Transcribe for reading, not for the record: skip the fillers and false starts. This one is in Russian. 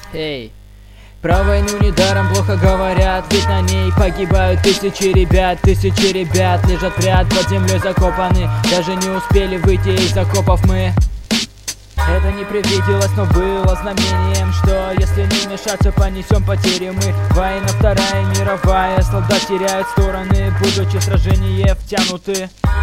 Эй, про войну недаром плохо говорят, ведь на ней погибают тысячи ребят лежат в ряд, под землей закопаны, даже не успели выйти из окопов мы. Это не предвиделось, но было знамением, что если не вмешаться, понесем потери мы. Война Вторая мировая, солдат теряют стороны, будучи в сражение втянуты.